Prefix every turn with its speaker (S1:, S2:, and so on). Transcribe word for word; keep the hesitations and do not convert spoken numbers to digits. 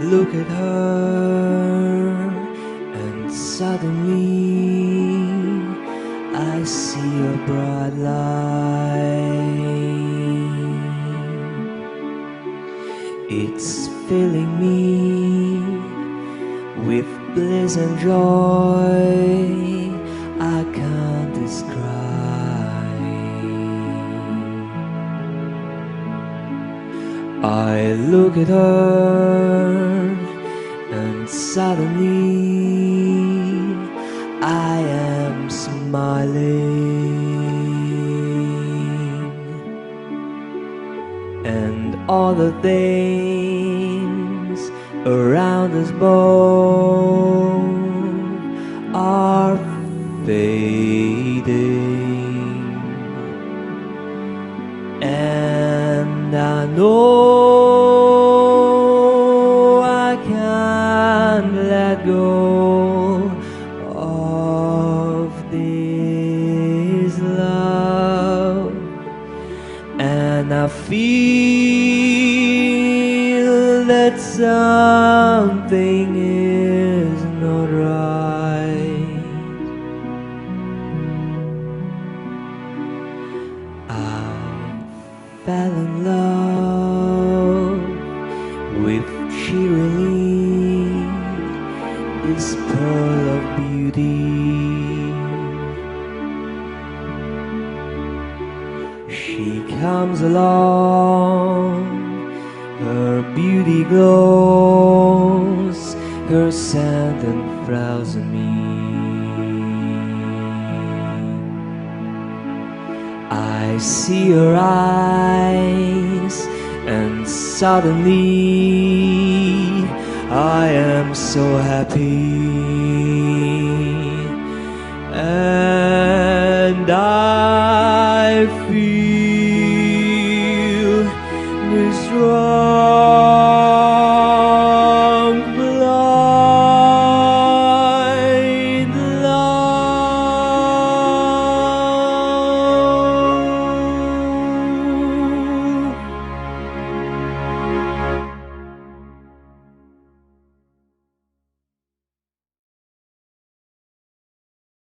S1: look at her, and suddenly I see a bright light. It's filling me with bliss and joy I can't describe. I look at her, and suddenly I am smiling, and all the things around us both are fading, and I know I can't let go of this love, and I feel that something is not right. I fell in love with cheerily this pearl of beauty. She comes along, her beauty glows, her scent enthralls me. I see her eyes, and suddenly I am so happy.